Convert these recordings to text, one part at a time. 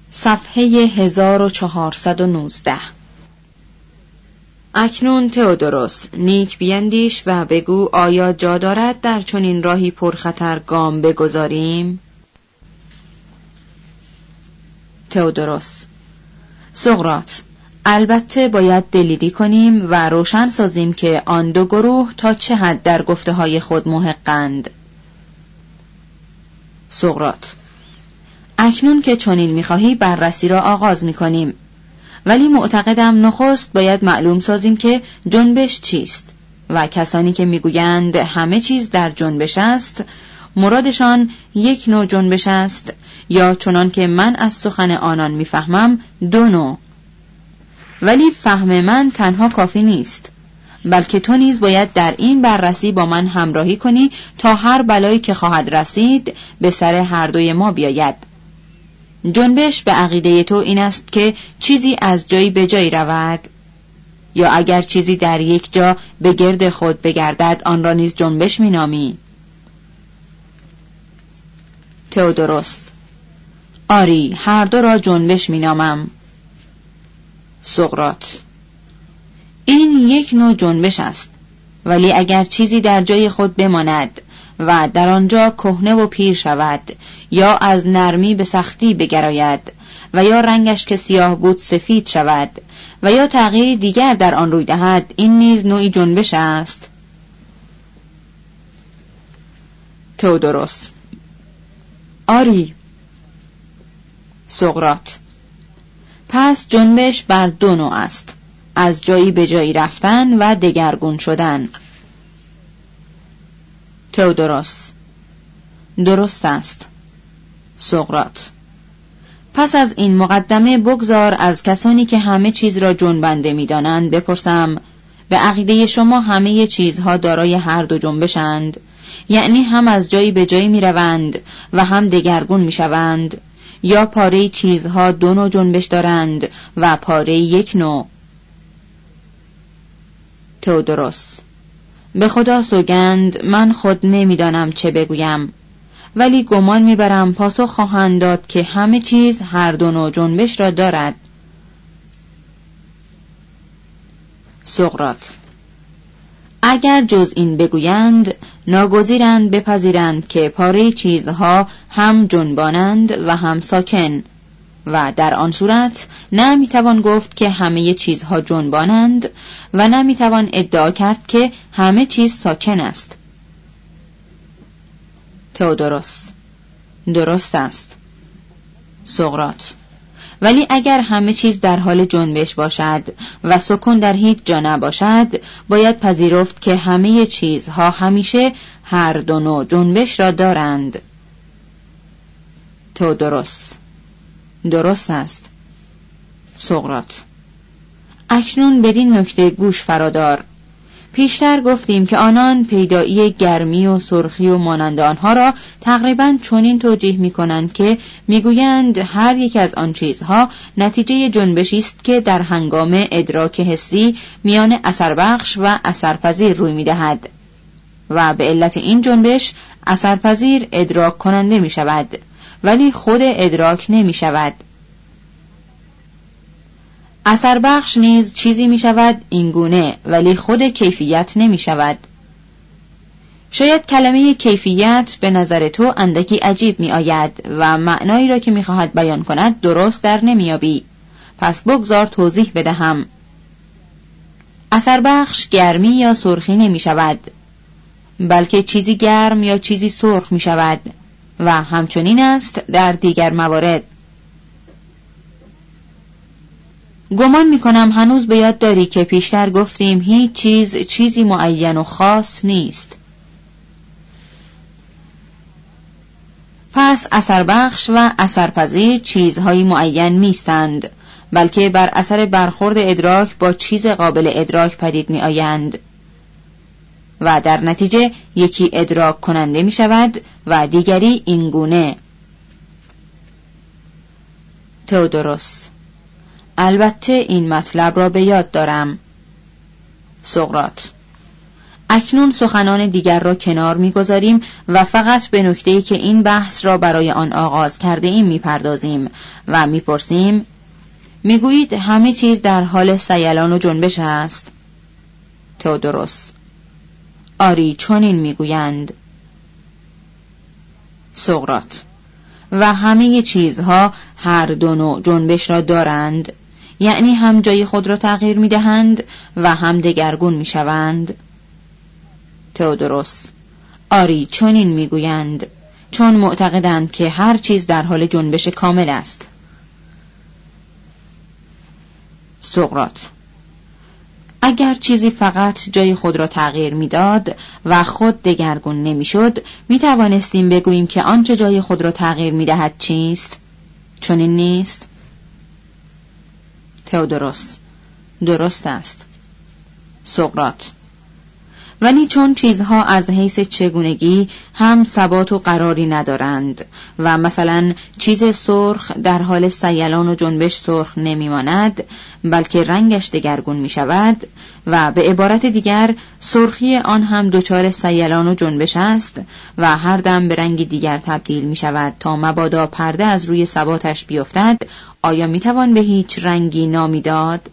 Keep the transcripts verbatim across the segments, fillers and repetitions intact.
صفحه هزار و چهارصد و نوزده. اکنون تئودوروس، نیک بیندیش و بگو آیا جا دارد در چنین راهی پرخطر گام بگذاریم؟ تئودوروس: سقراط، البته باید دلیری کنیم و روشن سازیم که آن دو گروه تا چه حد در گفته های خود محقند. سقراط: اکنون که چنین می‌خواهی بررسی را آغاز می‌کنیم، ولی معتقدم نخست باید معلوم سازیم که جنبش چیست و کسانی که می‌گویند همه چیز در جنبش است مرادشان یک نوع جنبش است یا چنان که من از سخن آنان می‌فهمم دو نوع. ولی فهم من تنها کافی نیست، بلکه تو نیز باید در این بررسی با من همراهی کنی تا هر بلایی که خواهد رسید به سر هر دوی ما بیاید. جنبش به عقیده تو این است که چیزی از جایی به جایی رود، یا اگر چیزی در یک جا به گرد خود بگردد آن را نیز جنبش می نامی؟ تئودوروس: آری، هر دو را جنبش می نامم. سقراط: این یک نوع جنبش است، ولی اگر چیزی در جای خود بماند و در آنجا کهنه و پیر شود یا از نرمی به سختی بگراید و یا رنگش که سیاه بود سفید شود و یا تغییری دیگر در آن روی دهد، این نیز نوعی جنبش است. تئودوروس: آری. سقراط: پس جنبش بر دو نوع است، از جایی به جایی رفتن و دگرگون شدن. تئودوروس: درست است. سقراط: پس از این مقدمه بگذار از کسانی که همه چیز را جنبنده می دانند بپرسم، به عقیده شما همه چیزها دارای هر دو جنبشند؟ یعنی هم از جایی به جایی می روند و هم دگرگون می شوند، یا پاره چیزها دو نوع جنبش دارند و پاره یک نوع؟ تئودوروس: به خدا سوگند من خود نمیدانم چه بگویم، ولی گمان میبرم پاسخ خواهند داد که همه چیز هر دو نوع جنبش را دارد. سقراط: اگر جز این بگویند ناگزیرند بپذیرند که پاره چیزها هم جنبانند و هم ساکن، و در آن صورت نه میتوان گفت که همه چیزها جنبانند و نه میتوان ادعا کرد که همه چیز ساکن است. تئودوروس: درست است. سقراط: ولی اگر همه چیز در حال جنبش باشد و سکون در هیچ جا نباشد، باید پذیرفت که همه چیزها همیشه هر دو نوع جنبش را دارند. تئودوروس: درست است. سقراط: اکنون بدین نکته گوش فرادار. پیشتر گفتیم که آنان پیدایی گرمی و سرخی و مانند آنها را تقریباً چنین توجیه می‌کنند که می‌گویند هر یک از آن چیزها نتیجه جنبشی است که در هنگام ادراک حسی میان اثربخش و اثرپذیر روی می‌دهد و به علت این جنبش اثرپذیر ادراک کننده می‌شود ولی خود ادراک نمی‌شود. اثر بخش نیز چیزی می شود اینگونه ولی خود کیفیت نمی شود. شاید کلمه کیفیت به نظر تو اندکی عجیب می آید و معنایی را که می خواهد بیان کند درست در نمی یابی. پس بگذار توضیح بدهم. اثر بخش گرمی یا سرخی نمی شود، بلکه چیزی گرم یا چیزی سرخ می شود و همچنین است در دیگر موارد. گمان میکنم هنوز به یاد داری که پیشتر گفتیم هیچ چیز چیزی معین و خاص نیست. پس اثر بخش و اثرپذیر چیزهای معین نیستند، بلکه بر اثر برخورد ادراک با چیز قابل ادراک پدید می آیند و در نتیجه یکی ادراک کننده می شود و دیگری اینگونه. تئودوروس: البته این مطلب را به یاد دارم. سقراط: اکنون سخنان دیگر را کنار می‌گذاریم و فقط به نکته‌ای که این بحث را برای آن آغاز کرده ایم می‌پردازیم و می‌پرسیم: می‌گویید همه چیز در حال سیلان و جنبش است؟ تئودوروس: آری چنین می‌گویند. سقراط: و همه چیزها هر دو نوع جنبش را دارند، یعنی هم جای خود را تغییر می‌دهند و هم دگرگون می‌شوند؟ تئودوروس: آری چنین می‌گویند، چون معتقدند که هر چیز در حال جنبش کامل است. سقراط: اگر چیزی فقط جای خود را تغییر می‌داد و خود دگرگون نمی‌شد، می‌توانستیم بگوییم که آنچه جای خود را تغییر می‌دهد چیست؟ چنین نیست؟ تئودوروس: درست است. سقراط: ولی چون چیزها از حیث چگونگی هم ثبات و قراری ندارند و مثلا چیز سرخ در حال سیلان و جنبش سرخ نمیماند بلکه رنگش دگرگون می شود و به عبارت دیگر سرخی آن هم دچار سیلان و جنبش است و هر دم به رنگ دیگر تبدیل می شود تا مبادا پرده از روی ثباتش بیفتد، آیا می توان به هیچ رنگی نامی داد؟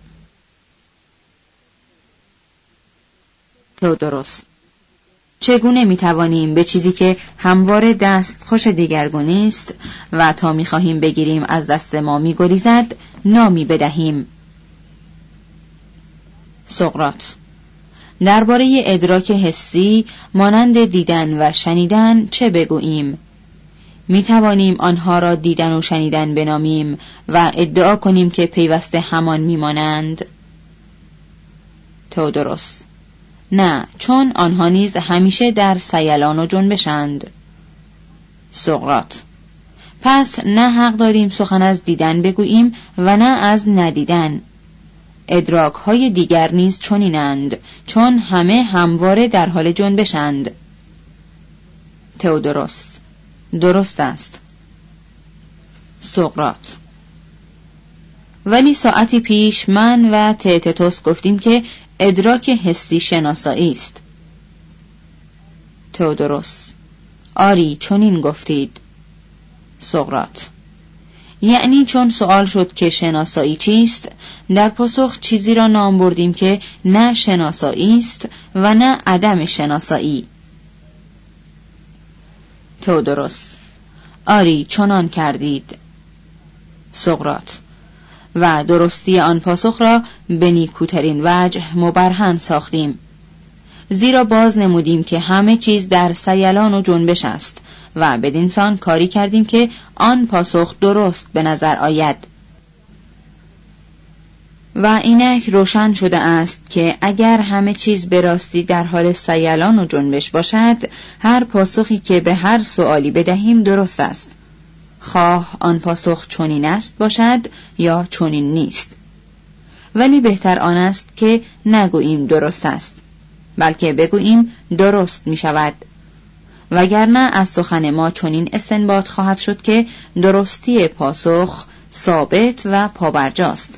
تئودوروس: چگونه می توانیم به چیزی که همواره دست خوش دگرگونی است و تا می خواهیم بگیریم از دست ما می گریزد نامی بدهیم؟ سقراط: درباره ادراک حسی مانند دیدن و شنیدن چه بگوییم؟ می توانیم آنها را دیدن و شنیدن بنامیم و ادعا کنیم که پیوسته همان می مانند؟ تئودوروس: نه، چون آنها نیز همیشه در سیلان و جنبشند. سقراط: پس نه حق داریم سخن از دیدن بگوییم و نه از ندیدن. ادراک های دیگر نیز چنینند، چون همه همواره در حال جنبشند. تئودوروس: درست است. سقراط: ولی ساعتی پیش من و تئتتوس گفتیم که ادراک حسی شناسایی است. تئودوروس: آری چنین گفتید. سقراط: یعنی چون سوال شد که شناسایی چیست، در پاسخ چیزی را نام بردیم که نه شناسایی است و نه عدم شناسایی. تئودوروس: آری چنان کردید. سقراط: و درستی آن پاسخ را به نیکوترین وجه مبرهن ساختیم، زیرا باز نمودیم که همه چیز در سیلان و جنبش است و بدینسان کاری کردیم که آن پاسخ درست به نظر آید. و اینک روشن شده است که اگر همه چیز به راستی در حال سیلان و جنبش باشد، هر پاسخی که به هر سؤالی بدهیم درست است، خواه آن پاسخ چنین است باشد یا چنین نیست. ولی بهتر آن است که نگوییم درست است، بلکه بگوییم درست می شود، وگرنه از سخن ما چنین استنباط خواهد شد که درستی پاسخ ثابت و پابرجاست.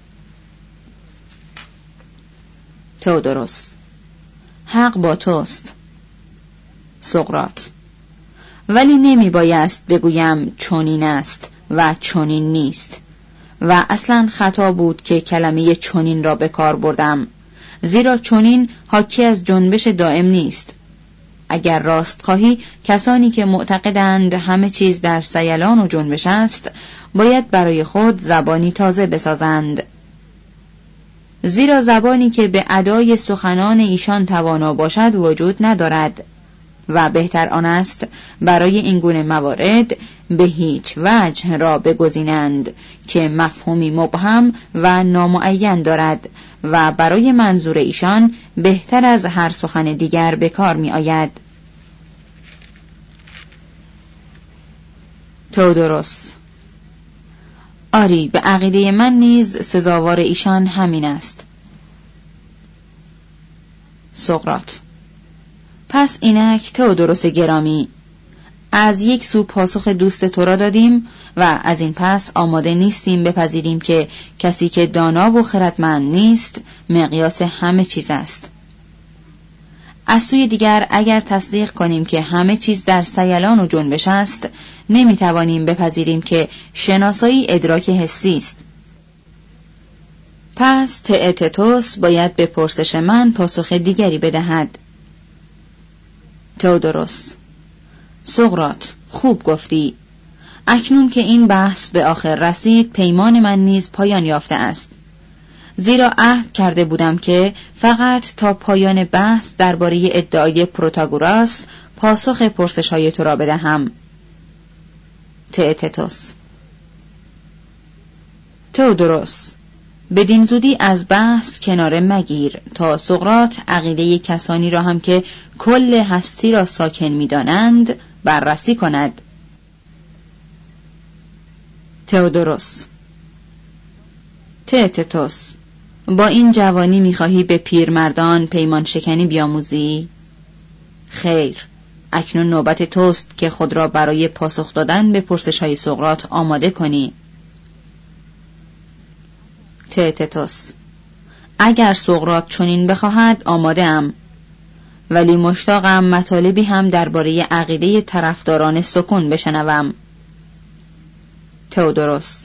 تئودوروس: حق با توست. سقراط: ولی نمی بایست بگویم چنین است و چنین نیست، و اصلا خطا بود که کلمه چنین را به کار بردم، زیرا چنین حاکی از جنبش دائم نیست. اگر راست خواهی، کسانی که معتقدند همه چیز در سیلان و جنبش است باید برای خود زبانی تازه بسازند، زیرا زبانی که به ادای سخنان ایشان توانا باشد وجود ندارد و بهتر آن است برای این گونه موارد به هیچ وجه را بگزینند که مفهومی مبهم و نامعین دارد و برای منظور ایشان بهتر از هر سخن دیگر به کار می آید. تئودوروس: آری به عقیده من نیز سزاوار ایشان همین است. سقراط: پس اینک تئودوروس گرامی، از یک سو پاسخ دوست تو را دادیم و از این پس آماده نیستیم بپذیریم که کسی که دانا و خردمند نیست مقیاس همه چیز است. از سوی دیگر اگر تصدیق کنیم که همه چیز در سیلان و جنبش است، نمیتوانیم بپذیریم که شناسایی ادراک حسی است. پس تئتتوس باید به پرسش من پاسخ دیگری بدهد. تئودوروس: سقراط، خوب گفتی. اکنون که این بحث به آخر رسید، پیمان من نیز پایان یافته است. زیرا عهد کرده بودم که فقط تا پایان بحث درباره ادعای پروتاگوراس پاسخ پرسش‌های تو را بدهم. تئتتوس: تئودوروس، بدین زودی از بحث کناره مگیر تا سقراط عقیده کسانی را هم که کل هستی را ساکن می‌دانند بررسی کند. تئودوروس: تئتتوس، با این جوانی می‌خواهی به پیرمردان پیمان شکنی بیاموزی؟ خیر، اکنون نوبت توست که خود را برای پاسخ دادن به پرسش‌های سقراط آماده کنی. تئتتوس: اگر سقراط چنین بخواهد آماده ام، ولی مشتاقم مطالبی هم درباره عقیده طرفداران سکون بشنوم. تئودوروس: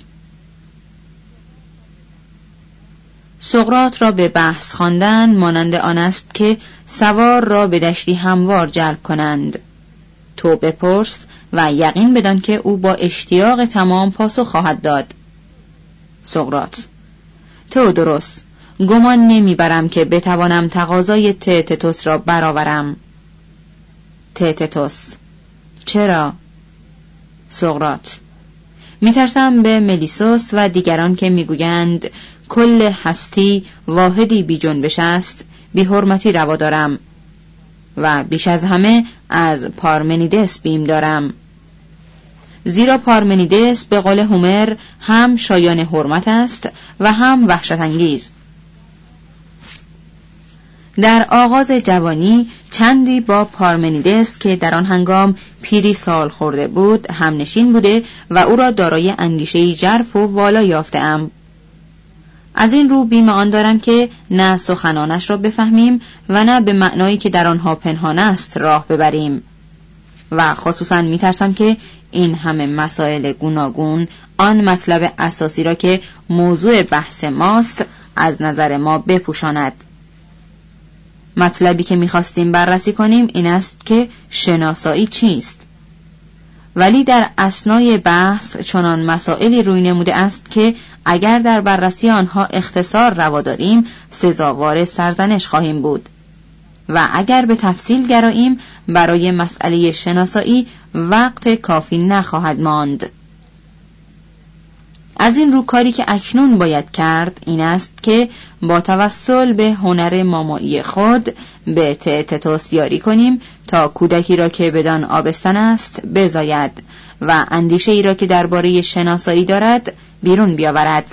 سقراط را به بحث خواندن مانند آن است که سوار را به دشتی هموار جلب کنند. تو بپرس و یقین بدان که او با اشتیاق تمام پاسخ خواهد داد. سقراط: تئودوروس، گمان نمیبرم که بتوانم تقاضای تئتتوس را برآورم. تئتتوس: چرا؟ سقراط: میترسم به ملیسوس و دیگران که میگویند کل هستی واحدی بی جنبش است بی حرمتی روا دارم و بیش از همه از پارمنیدس بیم دارم. زیرا پارمنیدس به قول هومر هم شایان حرمت است و هم وحشت انگیز. در آغاز جوانی چندی با پارمنیدس که در آن هنگام پیری سال خورده بود هم نشین بوده و او را دارای اندیشه‌ای ژرف و والا یافته‌ام. از این رو بیم آن دارم که نه سخنانش را بفهمیم و نه به معنایی که در آنها پنهان است راه ببریم، و خصوصا میترسم که این همه مسائل گوناگون آن مطلب اساسی را که موضوع بحث ماست از نظر ما بپوشاند. مطلبی که میخواستیم بررسی کنیم این است که شناسایی چیست، ولی در اثنای بحث چنان مسائلی روی نموده است که اگر در بررسی آنها اختصار روا داریم سزاوار سرزنش خواهیم بود و اگر به تفصیل گراییم برای مسئله شناسایی وقت کافی نخواهد ماند. از این رو کاری که اکنون باید کرد این است که با توسل به هنر مامایی خود به تئتتوس یاری کنیم تا کودکی را که بدان آبستن است بزاید و اندیشه ای را که درباره شناسایی دارد بیرون بیاورد.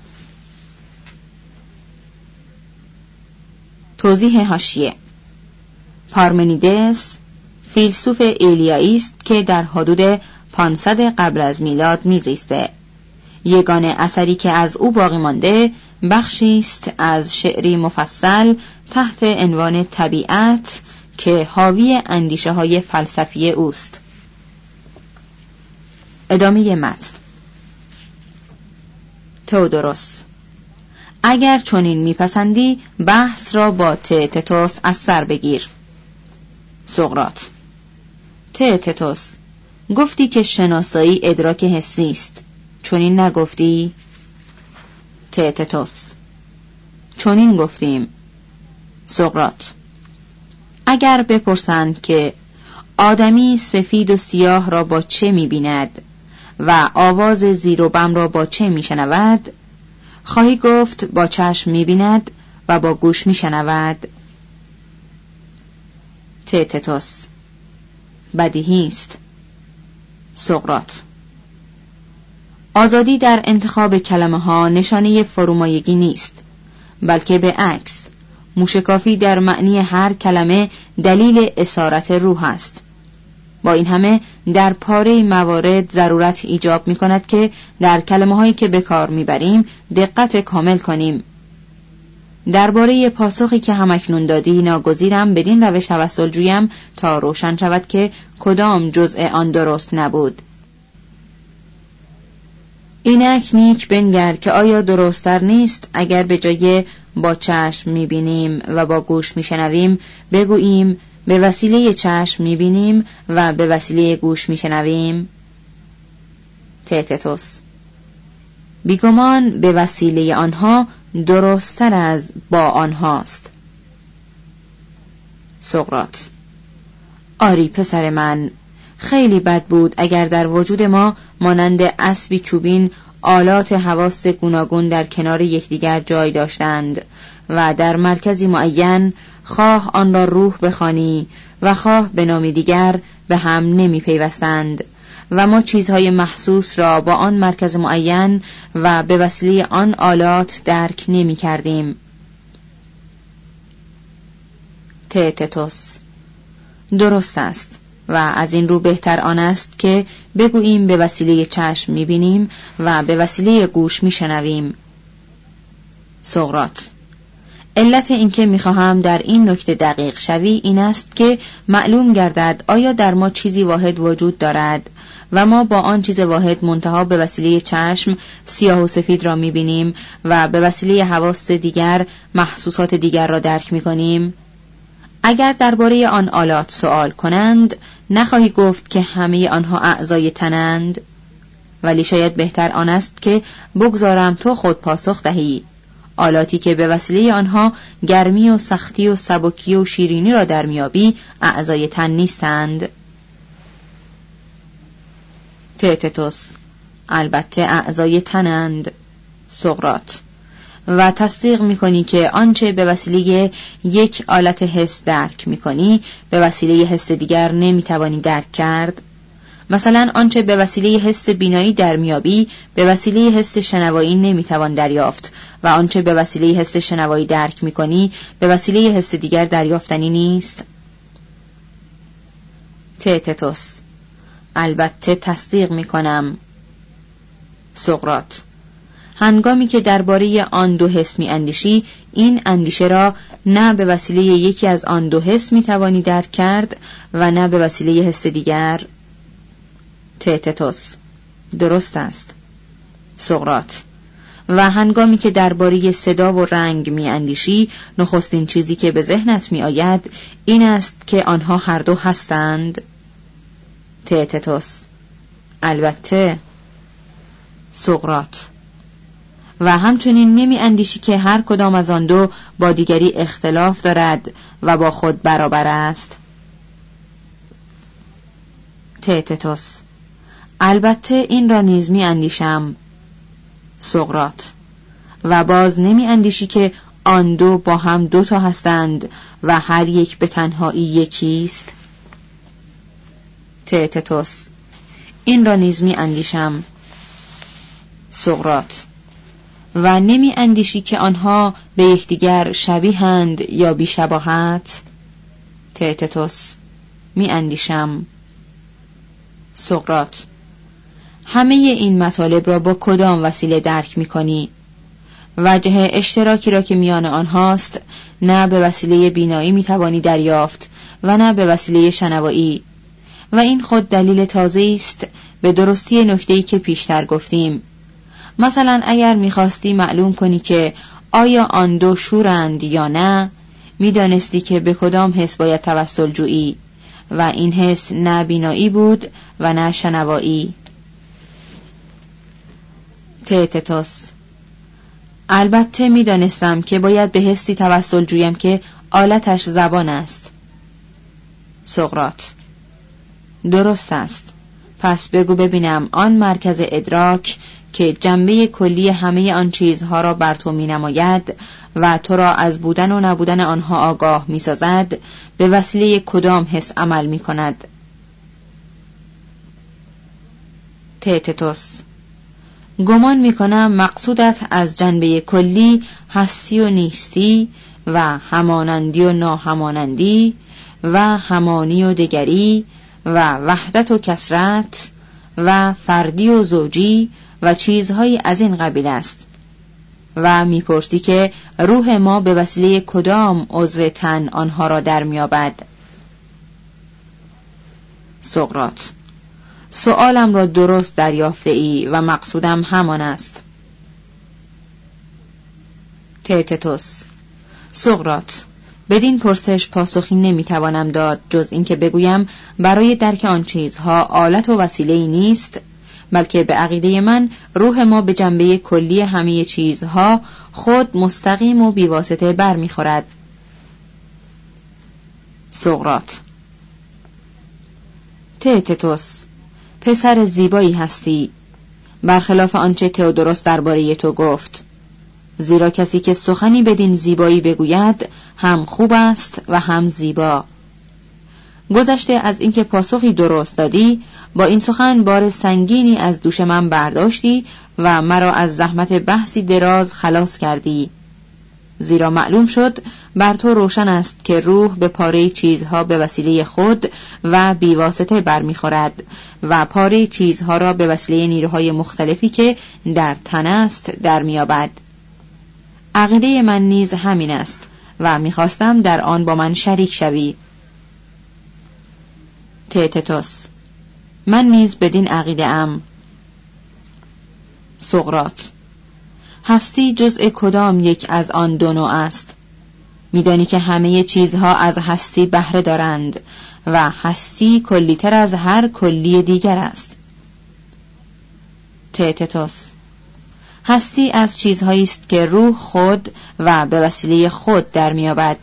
توضیح حاشیه: پارمنیدس فیلسوف ایلیایی است که در حدود پانصد قبل از میلاد میزیسته. یگانه اثری که از او باقی مانده بخشی است از شعری مفصل تحت عنوان طبیعت که حاوی اندیشه های فلسفی اوست. ادامه متن. تئودوروس: اگر چنین میپسندی بحث را با تئتتوس از سر بگیر. سقراط: تئتتوس، گفتی که شناسایی ادراک حسی است، چنین نگفتی؟ تئتتوس: چنین گفتیم. سقراط: اگر بپرسند که آدمی سفید و سیاه را با چه می‌بیند و آواز زیر و بم را با چه می‌شنود، خواهی گفت با چشم می‌بیند و با گوش می‌شنود. تئتتوس: بدیهی است. سقراط: آزادی در انتخاب کلمه ها نشانه فرومایگی نیست، بلکه به عکس موشکافی در معنی هر کلمه دلیل اسارت روح است. با این همه در پاره موارد ضرورت ایجاب می کند که در کلمه هایی که به کار می بریم دقت کامل کنیم. درباره پاسخی که همکنون دادی ناگزیرم بدین روش توسل جویم تا روشن شود که کدام جزء آن درست نبود. اینک نیک بنگر که آیا درست‌تر نیست اگر به جای با چشم می‌بینیم و با گوش می‌شنویم بگوییم به وسیله چشم می‌بینیم و به وسیله گوش می‌شنویم؟ تئتتوس: بیگمان به وسیله آنها درست‌تر از با آنهاست. سقراط: آری پسر من، خیلی بد بود اگر در وجود ما مانند اسبی چوبین آلات حواس گوناگون در کنار یکدیگر جای داشتند و در مرکزی معین خواه آن را روح بخوانی و خواه به نامی دیگر به هم نمی پیوستند و ما چیزهای محسوس را با آن مرکز معین و به وسیله آن آلات درک نمی کردیم. تئتتوس: درست است و از این رو بهتر آن است که بگوییم به وسیله چشم می‌بینیم و به وسیله گوش می‌شنویم. سقراط: علت اینکه می‌خواهم در این نکته دقیق شوی این است که معلوم گردد آیا در ما چیزی واحد وجود دارد و ما با آن چیز واحد منتها به وسیله چشم سیاه و سفید را می‌بینیم و به وسیله حواس دیگر محسوسات دیگر را درک می‌کنیم. اگر درباره آن آلات سوال کنند نخواهی گفت که همه آنها اعضای تنند، ولی شاید بهتر آن است که بگذارم تو خود پاسخ دهی. آلاتی که به وسیله آنها گرمی و سختی و سبکی و شیرینی را در میابی اعضای تن نیستند. تئتتوس: البته اعضای تنند. سقراط: و تصدیق می‌کنی که آنچه به وسیله یک آلت حس درک می‌کنی به وسیله حس دیگر نمی‌توانی درک کرد؟ مثلا آنچه به وسیله حس بینایی در میابی به وسیله حس شنوایی نمی‌توان دریافت و آنچه به وسیله حس شنوایی درک می‌کنی به وسیله حس دیگر دریافتنی نیست. تئتتوس: البته تصدیق می‌کنم. سقراط: هنگامی که درباره آن دو حس می اندیشی این اندیشه را نه به وسیله یکی از آن دو حس می توانی درک کرد و نه به وسیله حس دیگر. تئتتوس: درست است. سقراط: و هنگامی که درباره صدا و رنگ می اندیشی نخستین چیزی که به ذهنت می آید این است که آنها هر دو هستند. تئتتوس: البته. سقراط: و همچنین نمی اندیشی که هر کدام از آن دو با دیگری اختلاف دارد و با خود برابر است؟ تئتتوس: البته این را نیز می اندیشم. سقراط: و باز نمی اندیشی که آن دو با هم دو تا هستند و هر یک به تنهایی یکیست؟ تئتتوس: این را نیز می اندیشم. سقراط: و نمی اندیشی که آنها به یکدیگر شبیهند یا بی‌شباهت؟ تئتتوس: می اندیشم. سقراط: همه این مطالب را با کدام وسیله درک می کنی؟ وجه اشتراکی را که میان آنهاست نه به وسیله بینایی می توانی دریافت و نه به وسیله شنوایی، و این خود دلیل تازه‌ای است به درستی نکته‌ای که پیشتر گفتیم. مثلا اگر می‌خواستی معلوم کنی که آیا آن دو شورند یا نه، می‌دانستی که به کدام حس باید توسل جویی و این حس نه بینایی بود و نه شنوایی. تئتتوس: البته می‌دانستم که باید به حسی توسل جویم که آلتش زبان است. سقراط: درست است. پس بگو ببینم آن مرکز ادراک که جنبه کلی همه آن چیزها را بر تو می نماید و تو را از بودن و نبودن آنها آگاه می سازد به وسیله کدام حس عمل می کند؟ تئتتوس: گمان می کنم مقصودت از جنبه کلی هستی و نیستی و همانندی و ناهمانندی و همانی و دگری و وحدت و کثرت و فردی و زوجی و چیزهایی از این قبیل است. و میپرسی که روح ما به وسیله کدام عضو تن آنها را در میابد؟ سقراط: سؤالم را درست دریافته ای و مقصودم همان است. تئتتوس: سقراط، بدین پرسش پاسخی نمیتوانم داد جز اینکه بگویم برای درک آن چیزها آلت و وسیله‌ای نیست، بلکه به عقیده من روح ما به جنبه کلی همه چیزها خود مستقیم و بیواسطه بر میخورد. سقراط: تئتتوس، پسر زیبایی هستی، برخلاف آنچه تئودوروس درباره تو گفت، زیرا کسی که سخنی بدین زیبایی بگوید هم خوب است و هم زیبا. گذشته از اینکه پاسخی درست دادی، با این سخن بار سنگینی از دوش من برداشتی و مرا از زحمت بحثی دراز خلاص کردی، زیرا معلوم شد بر تو روشن است که روح به پاره چیزها به وسیله خود و بیواسطه برمیخورد و پاره چیزها را به وسیله نیروهای مختلفی که در تن است در میابد. عقیده من نیز همین است و میخواستم در آن با من شریک شوی. تئتتوس: من نیز بدین عقیده ام. سقراط: هستی جزء کدام یک از آن دو نوع است؟ میدانی که همه چیزها از هستی بهره دارند و هستی کلیتر از هر کلی دیگر است. تئتتوس: هستی از چیزهایی است که روح خود و به وسیله خود در میابد.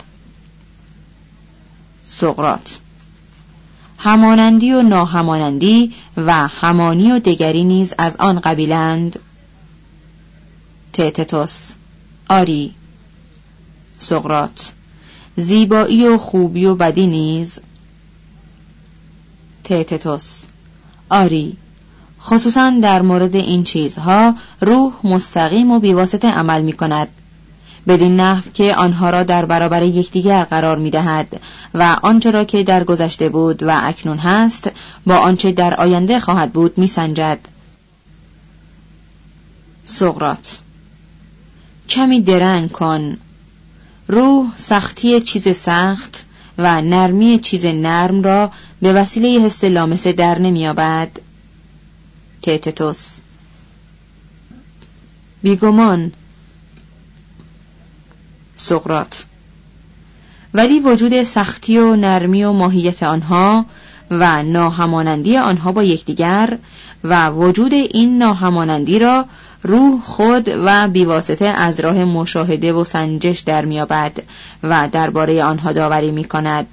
سقراط: همانندی و ناهمانندی و همانی و دگری نیز از آن قبیلند. تئتتوس: آری. سقراط: زیبایی و خوبی و بدی نیز. تئتتوس: آری، خصوصا در مورد این چیزها روح مستقیم و بیواسطه عمل می کند، بدین نحو که آنها را در برابر یکدیگر قرار می دهد و آنچه را که در گذشته بود و اکنون هست با آنچه در آینده خواهد بود می سنجد. سقراط: کمی درنگ کن. روح سختی چیز سخت و نرمی چیز نرم را به وسیله حس لامسه در نمی‌یابد. تئتتوس: بیگمان. سقراط: ولی وجود سختی و نرمی و ماهیت آنها و ناهمانندی آنها با یکدیگر و وجود این ناهمانندی را روح خود و بیواسطه از راه مشاهده و سنجش در میابد و درباره آنها داوری میکند.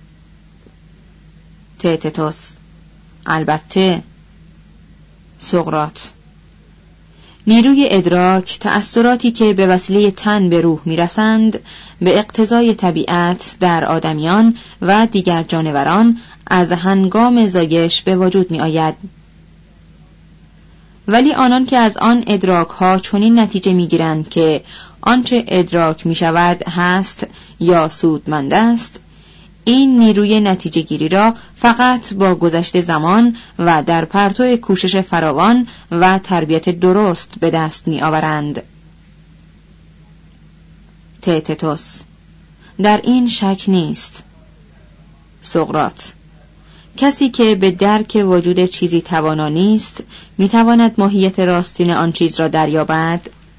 تئتتوس: البته. سقراط: نیروی ادراک، تأثیراتی که به وسیله تن به روح میرسند، به اقتضای طبیعت در آدمیان و دیگر جانوران از هنگام زایش به وجود می آید. ولی آنان که از آن ادراک ها چنین نتیجه می گیرند که آنچه ادراک می شود هست یا سودمند است، این نیروی نتیجه گیری را فقط با گذشت زمان و در پرتو کوشش فراوان و تربیت درست به دست می آورند. تئتتوس: در این شک نیست. سقراط: کسی که به درک وجود چیزی توانا نیست می تواند ماهیت راستین آن چیز را دریابد؟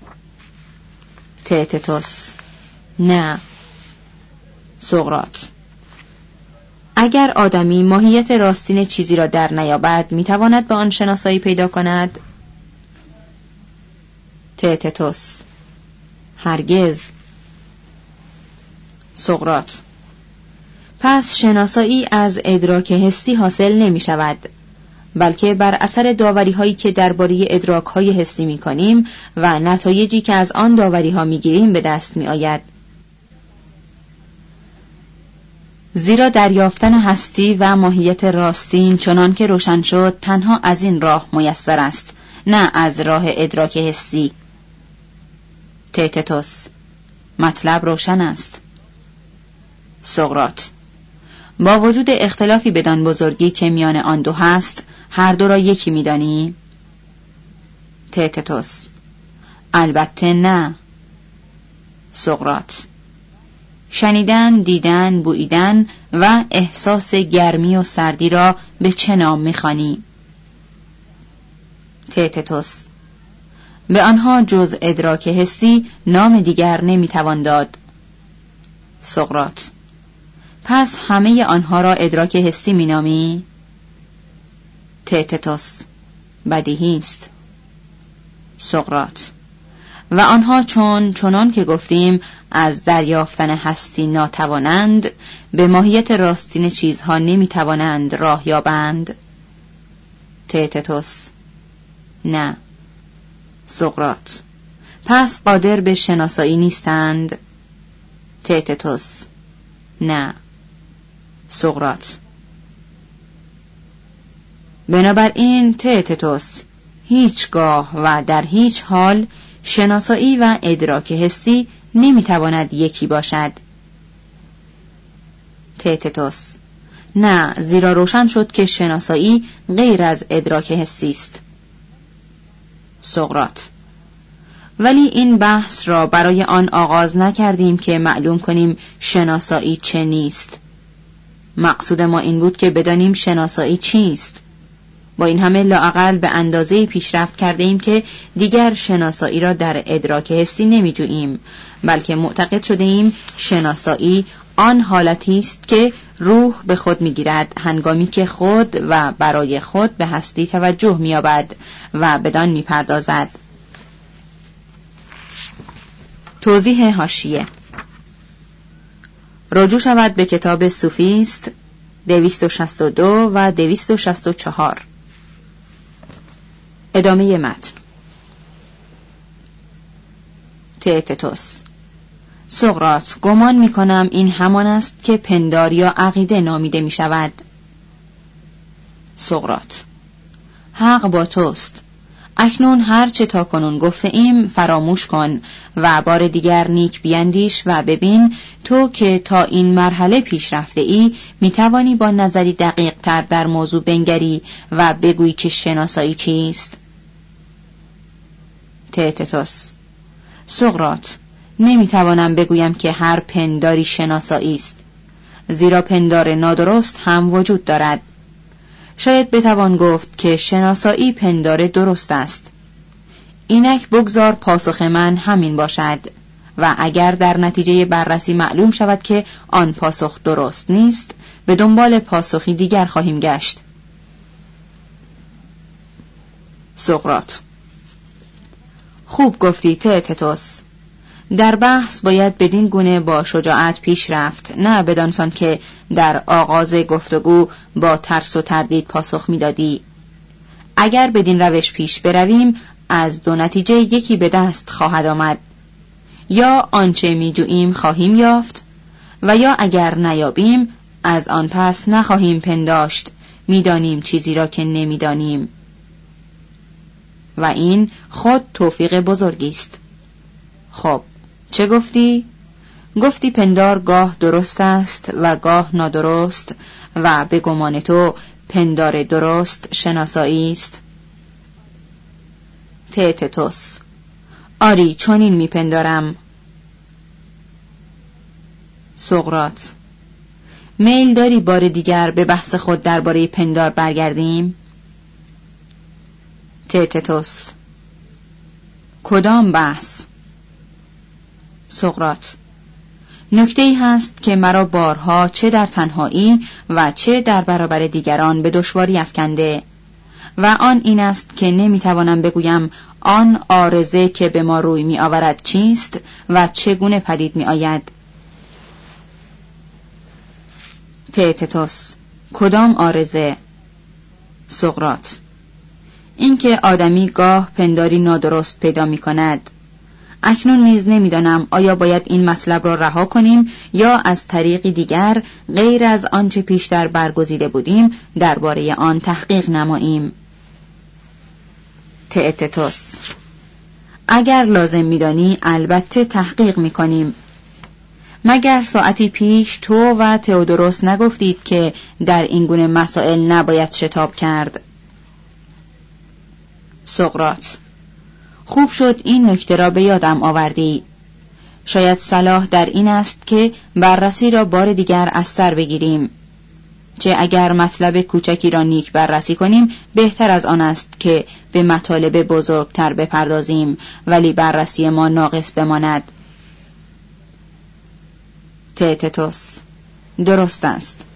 تئتتوس: نه. سقراط: اگر آدمی ماهیت راستین چیزی را در نیابد می تواند به آن شناسایی پیدا کند؟ تئتتوس: هرگز. سقراط: پس شناسایی از ادراک حسی حاصل نمی شود، بلکه بر اثر داوری هایی که درباره ادراک های حسی می کنیم و نتایجی که از آن داوری ها می گیریم به دست می آید. زیرا دریافتن هستی و ماهیت راستین چنان که روشن شد تنها از این راه میسر است، نه از راه ادراک حسی. تئتتوس: مطلب روشن است. سقراط: با وجود اختلافی بدان بزرگی که میان آن دو هست، هر دو را یکی می‌دانی؟ تئتتوس: البته نه. سقراط: شنیدن، دیدن، بوییدن و احساس گرمی و سردی را به چه نام می‌خوانی؟ تئتتوس: به آنها جز ادراک حسی نام دیگر نمی‌توان داد. سقراط: پس همه آنها را ادراک حسی می‌نامی؟ تئتتوس: بدیهی است. سقراط: و آنها چون چنان که گفتیم از دریافتن هستی ناتوانند، به ماهیت راستین چیزها نمی‌توانند راه یابند؟ تئتتوس: نه. سقراط: پس قادر به شناسایی نیستند؟ تئتتوس: نه. سقراط: بنابراین تئتتوس، هیچگاه و در هیچ حال شناسایی و ادراک حسی نمیتواند یکی باشد. تئتتوس: نه، زیرا روشن شد که شناسایی غیر از ادراک حسی است. سقراط: ولی این بحث را برای آن آغاز نکردیم که معلوم کنیم شناسایی چه نیست. مقصود ما این بود که بدانیم شناسایی چیست. با این همه لااقل به اندازه‌ای پیشرفت کرده ایم که دیگر شناسایی را در ادراک حسی نمی‌جوییم، بلکه معتقد شده ایم شناسایی آن حالتی است که روح به خود می‌گیرد هنگامی که خود و برای خود به هستی توجه می‌یابد و بدان می‌پردازد. توضیح حاشیه: رجوع شود به کتاب سوفیست دویست و شصت و دو و دویست و شصت و چهار. ادامه متن. تئتتوس: سقراط، گمان می کنم این همان است که پندار یا عقیده نامیده می شود. سقراط: حق با توست. اکنون هر چه تا کنون گفته ایم فراموش کن و بار دیگر نیک بیندیش و ببین تو که تا این مرحله پیش رفته ای می توانی با نظری دقیق تر در موضوع بنگری و بگویی که شناسایی چیست. تئتتوس: سقراط، نمی توانم بگویم که هر پنداری شناسایی است، زیرا پندار نادرست هم وجود دارد. شاید بتوان گفت که شناسایی پندار درست است. اینک بگذار پاسخ من همین باشد و اگر در نتیجه بررسی معلوم شود که آن پاسخ درست نیست، به دنبال پاسخی دیگر خواهیم گشت. سقراط: خوب گفتی تئتتوس. در بحث باید بدین گونه با شجاعت پیش رفت، نه بدانسان که در آغاز گفتگو با ترس و تردید پاسخ می‌دادی. اگر بدین روش پیش برویم از دو نتیجه یکی به دست خواهد آمد: یا آنچه می‌جوییم خواهیم یافت و یا اگر نیابیم از آن پس نخواهیم پنداشت می‌دانیم چیزی را که نمی‌دانیم. و این خود توفیق بزرگی است. خب چه گفتی؟ گفتی پندار گاه درست است و گاه نادرست و به گمان تو پندار درست شناسایی است. تئتتوس: آری، چنین میپندارم. سقراط: میل داری بار دیگر به بحث خود درباره پندار برگردیم؟ تئتتوس: کدام بحث؟ سقراط: نکته‌ای هست که مرا بارها چه در تنهایی و چه در برابر دیگران به دشواری افکنده و آن این است که نمیتوانم بگویم آن عارضه که به ما روی می آورد چیست و چگونه پدید می آید. تئتتوس: کدام عارضه؟ سقراط: اینکه آدمی گاه پنداری نادرست پیدا می کند. اکنون نیز نمیدانم آیا باید این مطلب را رها کنیم یا از طریقی دیگر غیر از آنچه پیشتر برگزیده بودیم درباره آن تحقیق نماییم. تئتتوس: اگر لازم می‌دانی البته تحقیق می‌کنیم. مگر ساعتی پیش تو و تئودوروس نگفتید که در این گونه مسائل نباید شتاب کرد؟ سقراط: خوب شد این نکته را به یادم آوردی. شاید صلاح در این است که بررسی را بار دیگر از سر بگیریم. چه اگر مطلب کوچکی را نیک بررسی کنیم، بهتر از آن است که به مطالب بزرگتر بپردازیم ولی بررسی ما ناقص بماند. تئتتوس: درست است.